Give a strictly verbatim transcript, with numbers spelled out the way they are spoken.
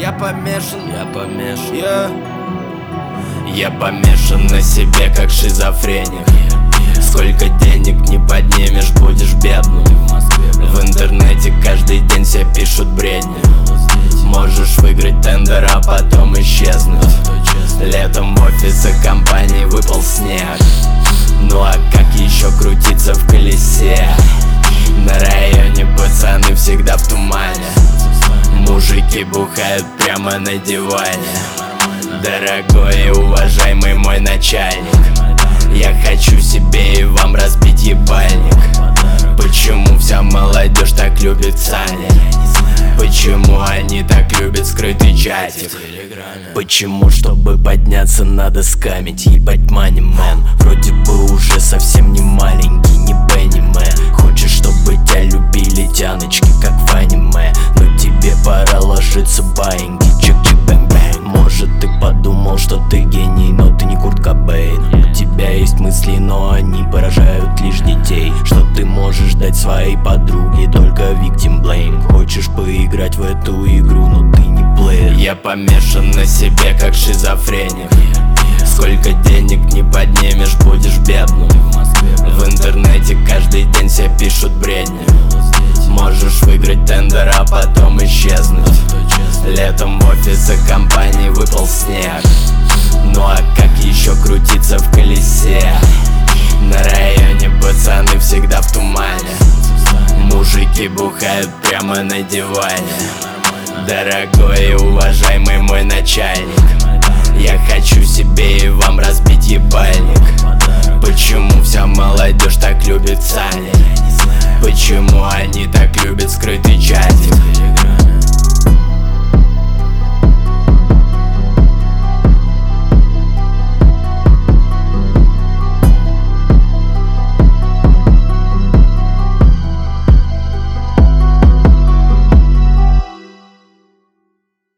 Я помешан, я помешан, yeah. Я помешан на себе, как шизофреник. Сколько денег не поднимешь, будешь бедным. В интернете каждый день все пишут бредни. Можешь выиграть тендер, а потом исчезнуть. Летом в офисы компании выпал снег. Ну а как еще крутиться в колесе? На районе пацаны всегда в тумане. Мужики бухают прямо на диване. Дорогой и уважаемый мой начальник, я хочу себе и вам разбить ебальник. Почему вся молодежь так любит Сани? Почему они так любят скрытый чатик? Почему, чтобы подняться, надо скамить? Ебать мани мэн, вроде бы уже совсем не маленький, не Бенни Мэн. Хочешь, чтобы тебя любили тяночки, как в аниме, но тебе пора ложиться баинги, чик-чик-бэнг-бэнг. Может ты подумал, что ты гений, но ты не Курт Кобейн. У тебя есть мысли, но они поражают лишь детей. Что ты можешь дать своей подруге, только victim blame. Хочешь поиграть в эту игру, но ты не плеер. Я помешан на себе, как шизофреник. Сколько денег не поднимешь, будешь бедным. В интернете каждый день все пишут бредни. Можешь выиграть тендер, а потом исчезнуть. Летом в офисы компании выпал снег. Ну а как еще крутиться в колесе? На районе пацаны всегда в тумане. Мужики бухают прямо на диване. Дорогой и уважаемый мой начальник, я хочу себе и вам разбить ебальник. Почему вся молодежь так любит Сани? Почему они так любят скрытый чатик?